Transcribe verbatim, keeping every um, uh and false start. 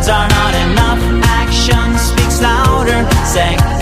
Words are not enough, action speaks louder. Say